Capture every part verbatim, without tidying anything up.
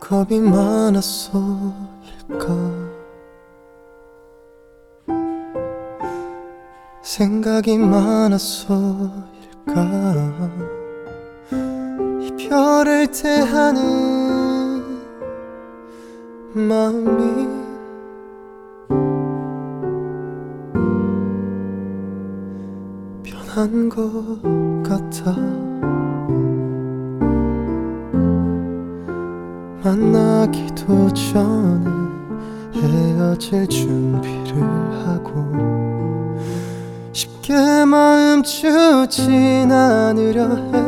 겁이 많았어일까? 생각이 많았어일까? 이별을 대하는 마음이 변한 것 같아. 만나기도 전에 헤어질 준비를 하고 쉽게 마음 주진 않으려 해.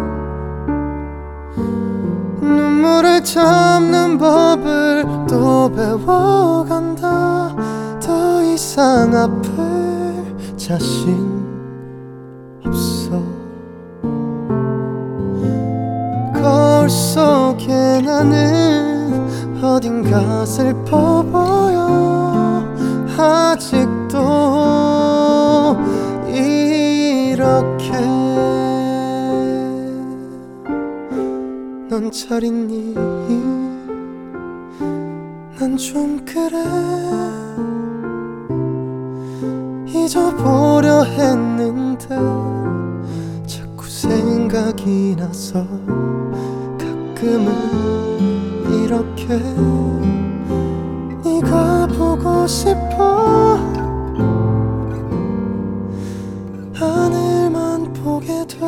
눈물을 참는 법을 또 배워간다. 더 이상 아플 자신 없어. 거울 속에 나는 어딘가 슬퍼 보여. 아직도 이렇게 넌 잘 있니? 난 좀 그래. 잊어보려 했는데 자꾸 생각이 나서 가끔은 이렇게 네가 보고 싶어. 하늘만 보게 돼.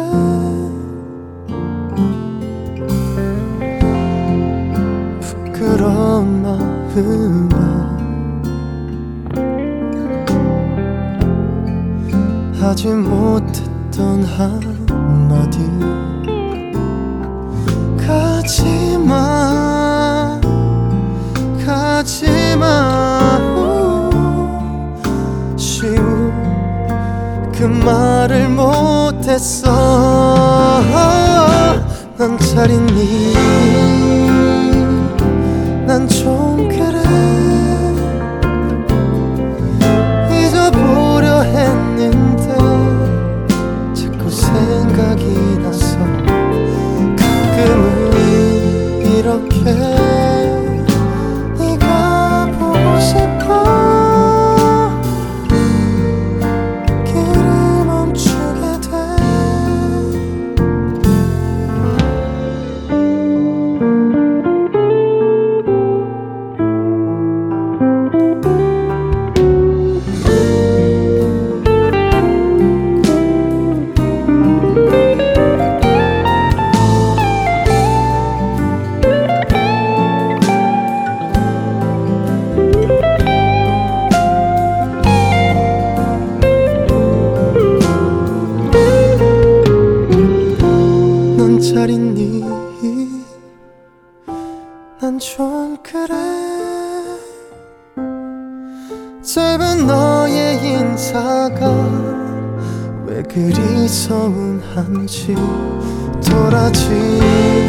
부끄러운 마음에 하지 못했던 한마디. 가지마 가지마 쉬운 그 말을 못했어. 넌 잘 있니? 난 좀 그래. 잊어보려 했는데 자꾸 생각이 나서 가끔은 이렇게 네가 보고 싶어. 길을 멈추게 돼. 잘 있니? 난 좀 그래. 짧은 너의 인사가 왜 그리 서운한지. 돌아지